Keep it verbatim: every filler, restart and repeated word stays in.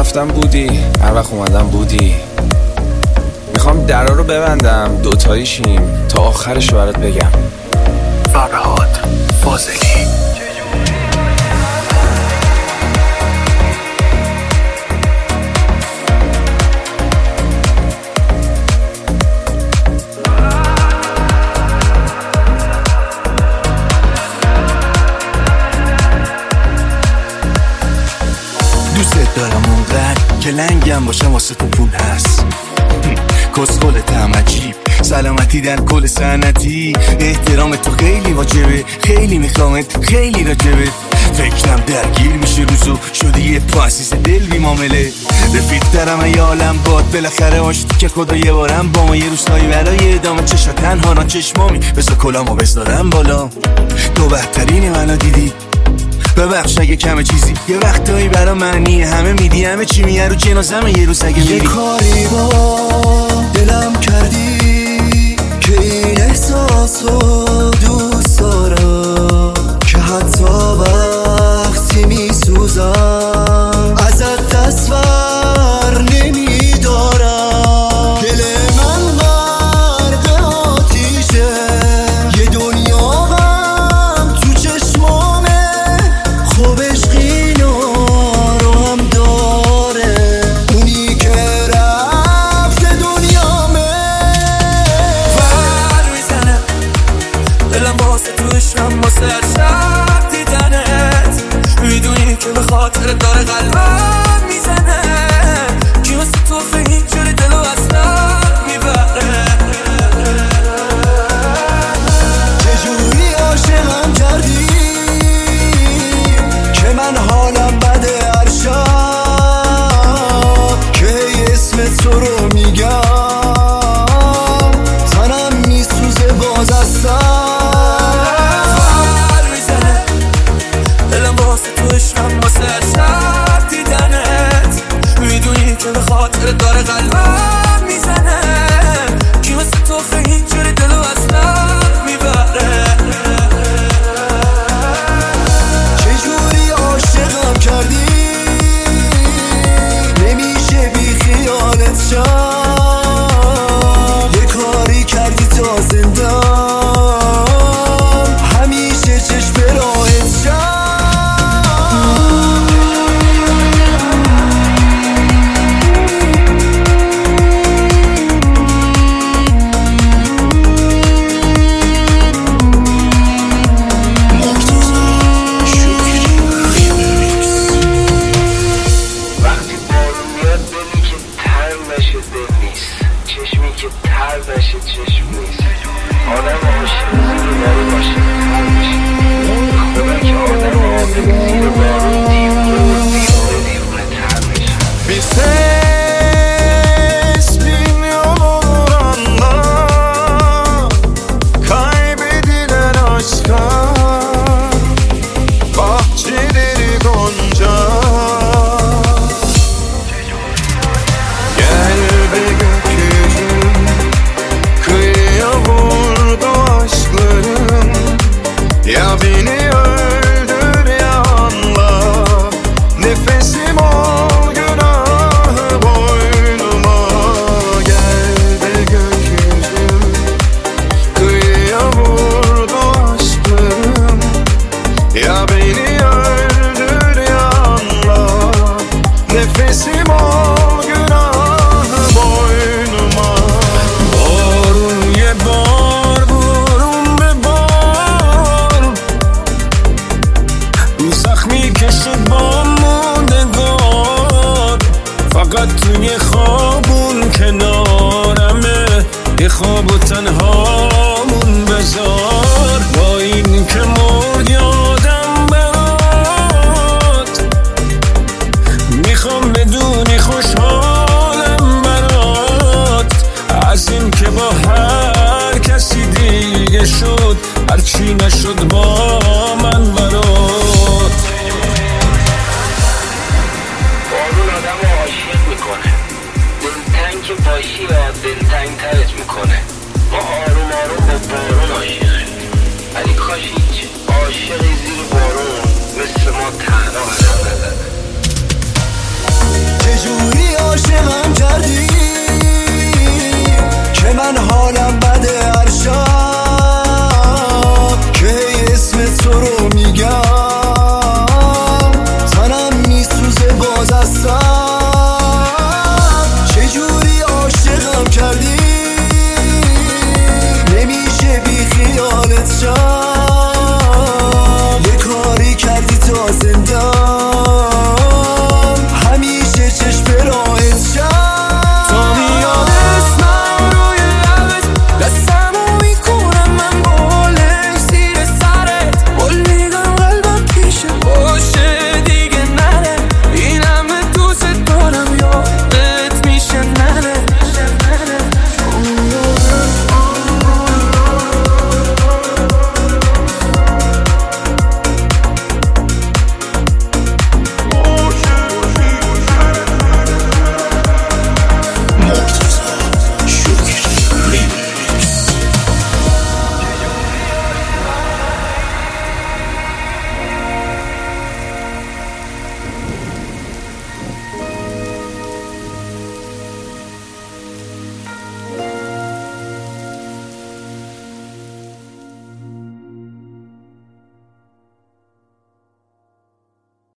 رفتم بودی، هر وقت اومدم بودی. میخوام درا رو ببندم دوتایی شیم تا آخرشو برات بگم. فرهاد فاضلی. دوست دارم اونقدر که لنگم باشم واسه تو پول هست. کسخلتم عجیب، سلامتی در کل سنتی. احترام تو خیلی واجبه، خیلی میخوامت، خیلی راجبه. فکرم درگیر میشه روزو، شدی یه پاسیس دل بی معامله. رفیق دارم ای عالم باد، بالاخره آشتی که خدا یه بارم با ما یه روزایی برای ادامه. چشا تنها را چشمامی، بذار کلامو بذارم بالا. تو بهترین منو دیدی، ببخش اگه کمه چیزی. یه وقتایی برا معنی همه میدی، همه چی میه رو جنازمه یه روز اگه میری. یه کاری با دلم کردی که این احساسو دوست دارم، که حتی وقتی میسوزم ازت تصور نمیدارم. دل من غرق آتیشه، یه دنیا غم تو چشمامه. خوب عشقینا رو هم داره، اونی که رفته دنیامه. ور میزنه دلم واسه تو عشقم، واسه هر شب دیدنت. میدونی که به خاطر داره قلبم میزنه، که واسه تو فهیم جوری دلو اصلا میبره. چجوری عاشقم کردی که من حالم بده هر شب، که هی اسم تو رو میگم تنم میسوزه باز از سر. ور میزنه دلم واسه تو عشقم، واسه هر شب دیدنت. میدونی که به خاطر داره قلبم میزنه، که واسه تو فهیم جوری دلو اصلا میبره. چجوری عاشقم کردی نمیشه بی خیالت شم. یه کاری کردی تا زندم همیشه چشم راهت شم. وقتی بارون میاد دلی که تر نشه دل نیست، چشمی که تر نشه چشم نیست. آدم عاشق زیر بارون عاشق تر میشه. خدا که آدم عاشق زیر بارون دیوونه و دیوونه دیوونه تر میشه. Bir ses bin yol olur anda, kaybedilen aşka bahçeleri gonca. Gel be gökyüzüm, kıyıya vurdu aşklarım. Ya beni öldür ya anla, nefesim ol günahı boynuma. Gel be gökyüzüm, kıyıya vurdu aşklarım. Ya beni öldür ya anla, nefesim ol günahı boynuma. Barun ye bar, barun be bar. زخمی که شد با موندگار، فقط توی خوابون کنارمه. یه خواب و تنهامون بذار، با این که مرد یادم برات. میخوام بدونی خوشحالم برات، از این که با هر کسی دیگه شد، هرچی نشد با من برات. بارون آدم عاشق میکنه، دلتنگ که باشی یا دلتنگ ترت میکنه. ما آروم آروم با بارون عاشقیم. من حالم